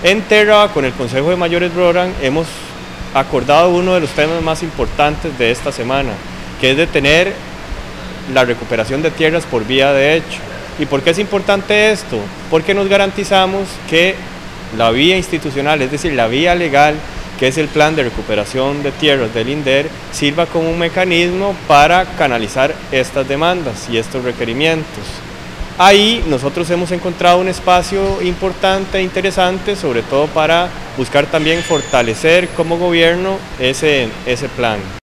En Terra, con el Consejo de Mayores Roran, hemos acordado uno de los temas más importantes de esta semana, que es detener la recuperación de tierras por vía de hecho. ¿Y por qué es importante esto? Porque nos garantizamos que la vía institucional, es decir, la vía legal, que es el plan de recuperación de tierras del INDER, sirva como un mecanismo para canalizar estas demandas y estos requerimientos. Ahí nosotros hemos encontrado un espacio importante e interesante, sobre todo para buscar también fortalecer como gobierno ese plan.